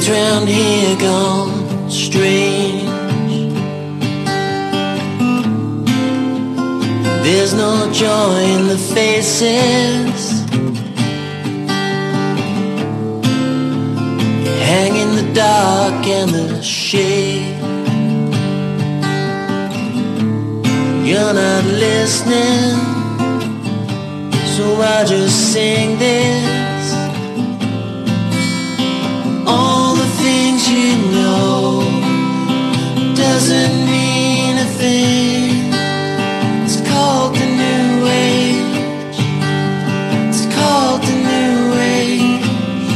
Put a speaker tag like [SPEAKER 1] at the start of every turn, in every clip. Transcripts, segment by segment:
[SPEAKER 1] Kids round here gone strange. There's no joy in the faces. You hang in the dark and the shade. You're not listening, so I just sing this. All the things you know doesn't mean a thing. It's called the new age. It's called the new age.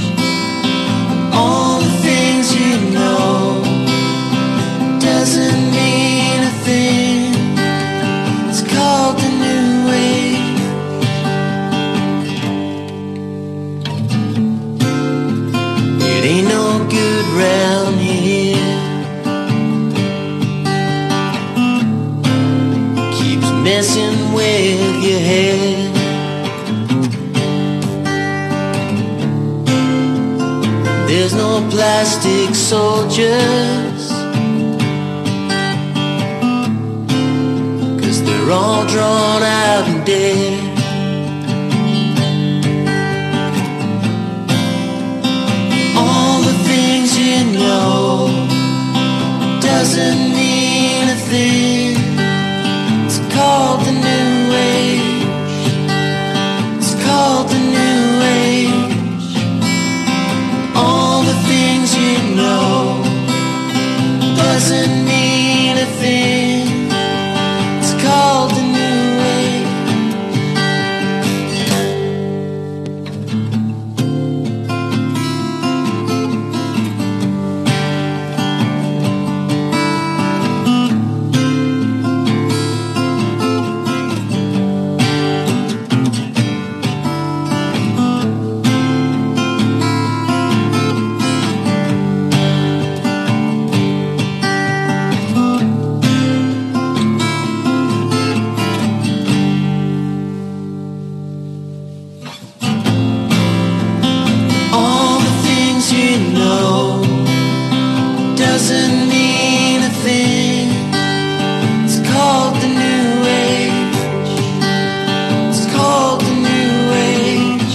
[SPEAKER 1] All the things you know doesn't mean a thing. It's called the new age. It ain't no good round here. Keeps messing with your head. There's no plastic soldiers, 'cause they're all drawn out and dead. You know doesn't mean a thing. It's called the new age. It's called the new age. All the things you know doesn't mean a thing. It's called the new age. You know doesn't mean a thing. It's called the new age. It's called the new age.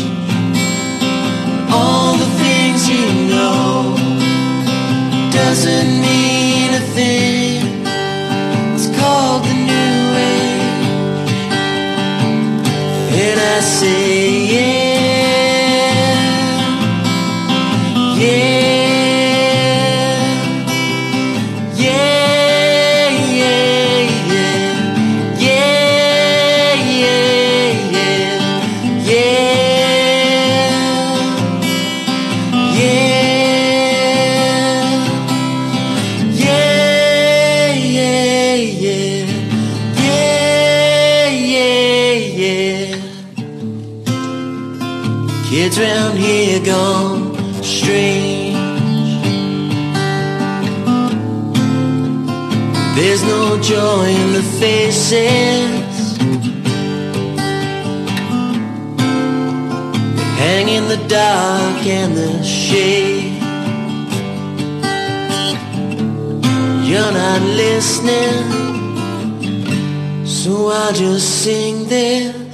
[SPEAKER 1] All the things you know doesn't mean a thing. It's called the new age. And I say yeah. Kids round here gone strange. There's no joy in the faces. They hang in the dark and the shade. You're not listening, so I just sing this.